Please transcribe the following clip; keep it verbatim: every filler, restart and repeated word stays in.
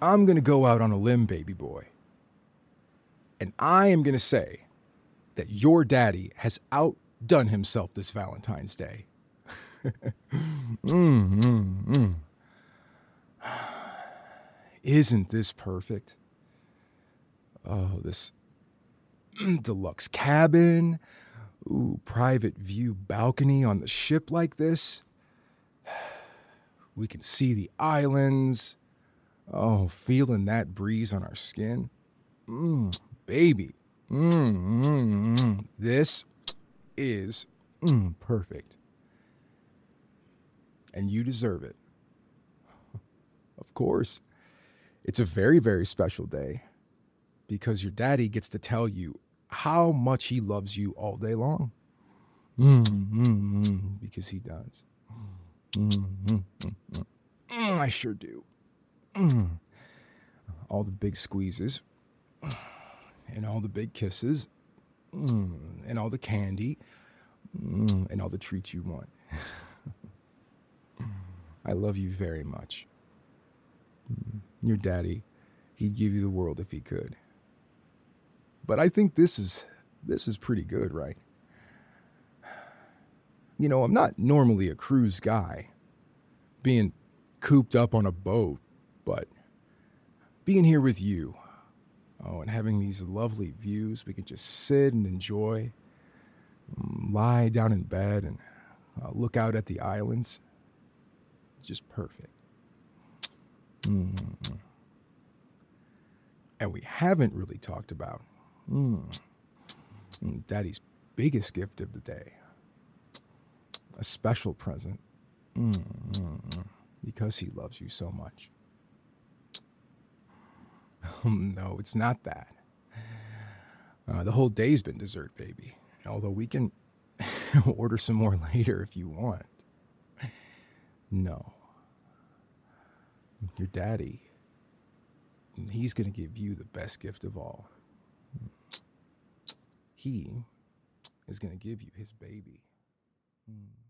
I'm going to go out on a limb, baby boy. And I am going to say that your daddy has outdone himself this Valentine's Day. mm, mm, mm. Isn't this perfect? Oh, this deluxe cabin. Ooh, private view balcony on the ship like this. We can see the islands. Oh, feeling that breeze on our skin. Mmm, baby. Mmm, mm, mm. This is mm, perfect. And you deserve it. Of course. It's a very, very special day because your daddy gets to tell you how much he loves you all day long. Mm, mm, mm, because he does. Mm, mm, mm, mm. Mm, I sure do. Mm. All the big squeezes and all the big kisses mm, and all the candy mm, and all the treats you want. I love you very much. Mm. Your daddy, he'd give you the world if he could. But I think this is this is pretty good, right? You know, I'm not normally a cruise guy, being cooped up on a boat, but being here with you, oh, and having these lovely views, we can just sit and enjoy, lie down in bed and uh, look out at the islands. It's just perfect. Mm. And we haven't really talked about mm, Daddy's biggest gift of the day. A special present. Mm, mm, mm, because he loves you so much. No, it's not that. Uh, the whole day's been dessert, baby. Although we can order some more later if you want. No. Your daddy, he's going to give you the best gift of all. He is going to give you his baby. Mm.